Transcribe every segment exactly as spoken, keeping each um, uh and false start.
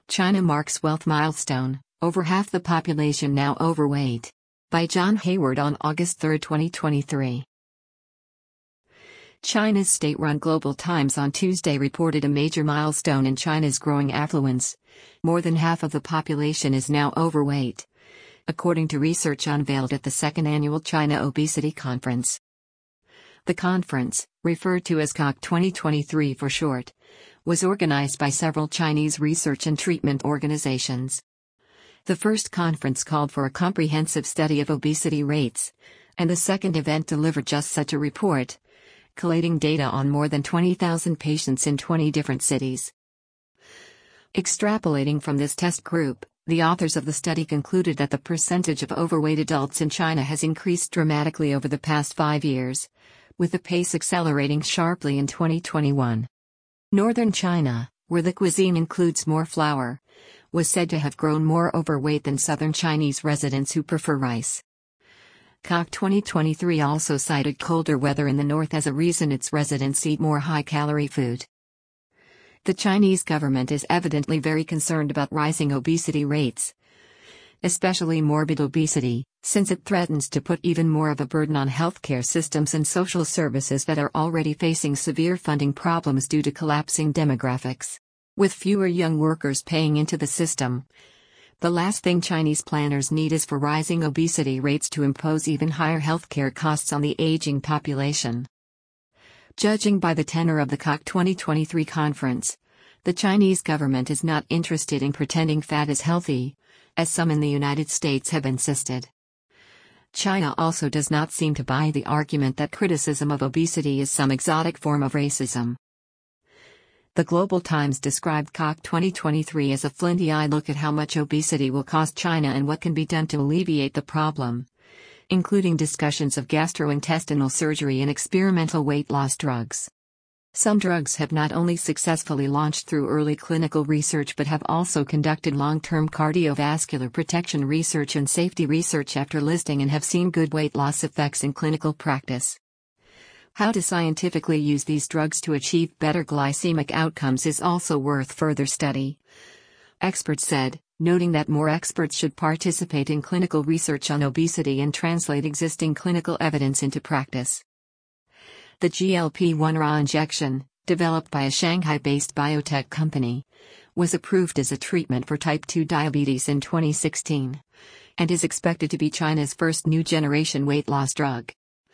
China marks wealth milestone, over half the population now overweight. By John Hayward on August third, twenty twenty-three. China's state-run Global Times on Tuesday reported a major milestone in China's growing affluence. More than half of the population is now overweight, according to research unveiled at the second annual China Obesity Conference. The conference, referred to as C O C twenty twenty-three for short, was organized by several Chinese research and treatment organizations. The first conference called for a comprehensive study of obesity rates, and the second event delivered just such a report, collating data on more than twenty thousand patients in twenty different cities. Extrapolating from this test group, the authors of the study concluded that the percentage of overweight adults in China has increased dramatically over the past five years, with the pace accelerating sharply in twenty twenty-one. Northern China, where the cuisine includes more flour, was said to have grown more overweight than southern Chinese residents who prefer rice. C O C twenty twenty-three also cited colder weather in the north as a reason its residents eat more high-calorie food. The Chinese government is evidently very concerned about rising obesity rates, especially morbid obesity, since it threatens to put even more of a burden on healthcare systems and social services that are already facing severe funding problems due to collapsing demographics. With fewer young workers paying into the system, the last thing Chinese planners need is for rising obesity rates to impose even higher healthcare costs on the aging population. Judging by the tenor of the C O C twenty twenty-three conference, the Chinese government is not interested in pretending fat is healthy, as some in the United States have insisted. China also does not seem to buy the argument that criticism of obesity is some exotic form of racism. The Global Times described C O C twenty twenty-three as a flinty-eyed look at how much obesity will cost China and what can be done to alleviate the problem, including discussions of gastrointestinal surgery and experimental weight loss drugs. Some drugs have not only successfully launched through early clinical research but have also conducted long-term cardiovascular protection research and safety research after listing and have seen good weight loss effects in clinical practice. How to scientifically use these drugs to achieve better glycemic outcomes is also worth further study, experts said, noting that more experts should participate in clinical research on obesity and translate existing clinical evidence into practice. The G L P one R A injection, developed by a Shanghai-based biotech company, was approved as a treatment for type two diabetes in twenty sixteen, and is expected to be China's first new-generation weight loss drug.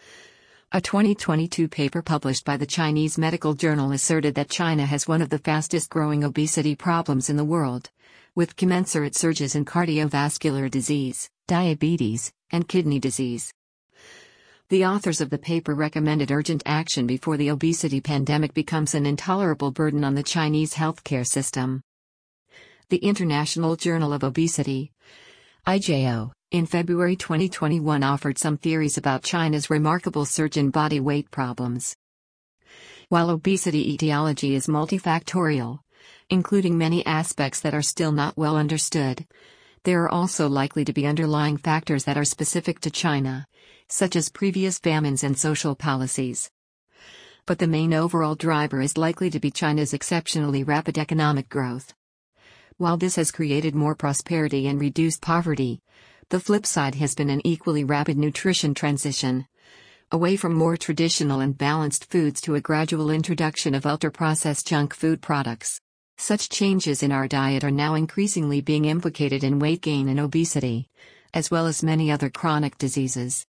A twenty twenty-two paper published by the Chinese medical journal asserted that China has one of the fastest-growing obesity problems in the world, with commensurate surges in cardiovascular disease, diabetes, and kidney disease. The authors of the paper recommended urgent action before the obesity pandemic becomes an intolerable burden on the Chinese healthcare system. The International Journal of Obesity, I J O, in February twenty twenty-one offered some theories about China's remarkable surge in body weight problems. While obesity etiology is multifactorial, including many aspects that are still not well understood, there are also likely to be underlying factors that are specific to China, such as previous famines and social policies. But the main overall driver is likely to be China's exceptionally rapid economic growth. While this has created more prosperity and reduced poverty, the flip side has been an equally rapid nutrition transition, away from more traditional and balanced foods to a gradual introduction of ultra-processed junk food products. Such changes in our diet are now increasingly being implicated in weight gain and obesity, as well as many other chronic diseases.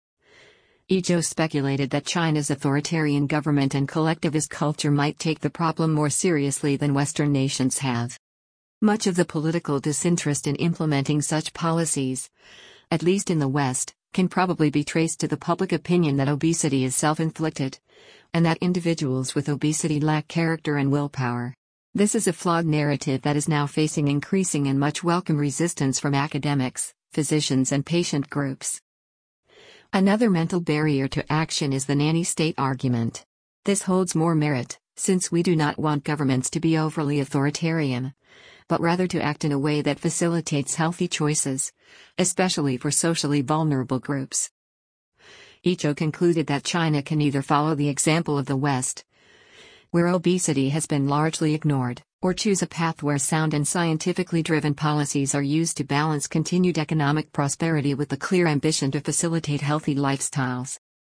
I J O speculated that China's authoritarian government and collectivist culture might take the problem more seriously than Western nations have. Much of the political disinterest in implementing such policies, at least in the West, can probably be traced to the public opinion that obesity is self-inflicted, and that individuals with obesity lack character and willpower. This is a flawed narrative that is now facing increasing and much welcome resistance from academics, physicians, and patient groups. Another mental barrier to action is the nanny state argument. This holds more merit, since we do not want governments to be overly authoritarian, but rather to act in a way that facilitates healthy choices, especially for socially vulnerable groups. I J O concluded that China can either follow the example of the West, where obesity has been largely ignored, Or choose a path where sound and scientifically driven policies are used to balance continued economic prosperity with the clear ambition to facilitate healthy lifestyles.